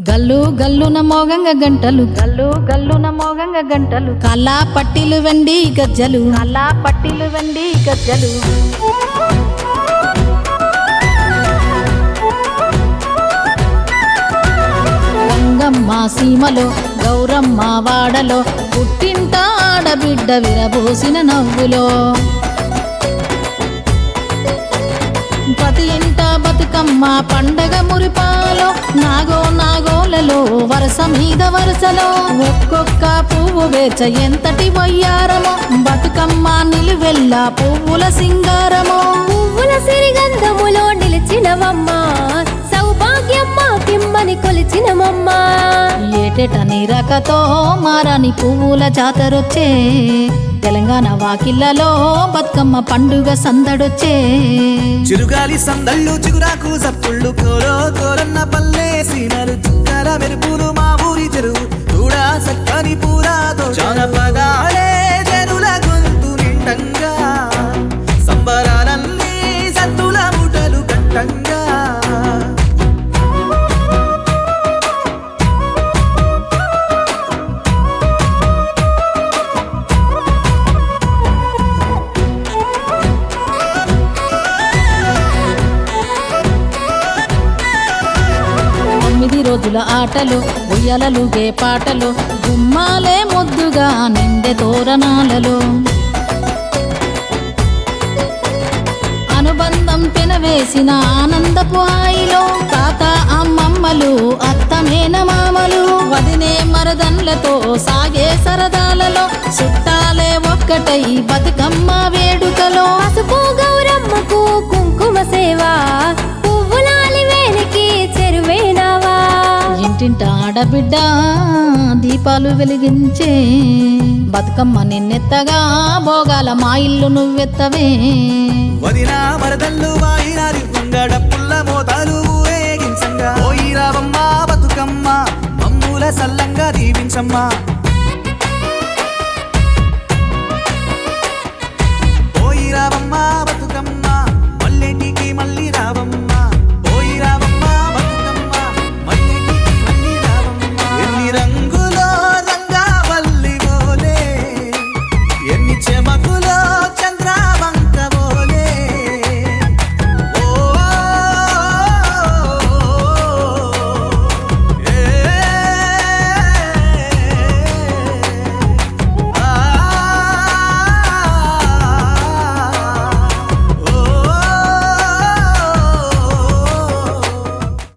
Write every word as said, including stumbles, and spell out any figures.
గల్లు గల్లున మోగంగ గంటలు గల్లు గల్లున మోగంగ గంటలు కల్లా పట్టిలు వెండి గజ్జలు కల్లా పట్టిలు వెండి గజ్జలు రంగమ్మ సీమలో గౌరమ్మ వాడలో పుట్టింట ఆడబిడ్డ విరబోసిన నవ్వులో పతి ఇంట బతుకమ్మ పండగ మురిపాలో నాగో నాగోలలో వరస మీద వరసలో ఒక్కొక్క పువ్వు వేచ ఎంతటి వయ్యారమో బతుకమ్మ నిలువెల్ల పువ్వుల సింగారమో పువ్వుల సిరిగంధములో నిలిచినవమ్మ సౌభాగ్యమ్మ కిమ్మని కొలిచినమమ్మ ఏటేట నీరకతో మారాని పువ్వుల జాతరొచ్చే తెలంగాణ వాకిళ్లలో బతుకమ్మ పండుగ సందడొచ్చే చిరుగాలి సందళ్ళు చిగురాకు సప్పుళ్ళు కోరో కోరన్న పల్లె సీనలు చుక్కల మెరుపులు మా ఊరి చెరువు కూడా సక్కని పూరాతో జానపదాలే జనుల గొంతు నిండంగా సంబరాలన్నీ సత్తుల ముటలు కట్టంగా తొమ్మిది రోజుల ఆటలు ఉయ్యలలుగే పాటలు గుమ్మాలే ముద్దుగా నిండె తోరణాలలో అనుబంధం పెనవేసిన ఆనందపు హాయిలో తాత అమ్మమ్మలు అత్త మేనమామలు వదినే మరదన్లతో సాగే సరదాలలో చుట్టాలే ఒక్కటై బతుకమ్మ వేడుకలో పసుపు గౌరమ్మకు కుంకుమ సేవ పువ్వులాలి వేలికి చెరువేనావా ఇంటింట ఆడబిడ్డ దీపాలు వెలిగించే బతుకమ్మ నిన్నెత్తగా భోగాల మా ఇల్లు నువ్వెత్తవే వదిన మరదళ్ళు వాయినారి పొంగడ పుల్ల మోతాలు ఊరేగించంగా పోయి రావమ్మ బతుకమ్మ మమ్ముల సల్లంగా దీవించమ్మా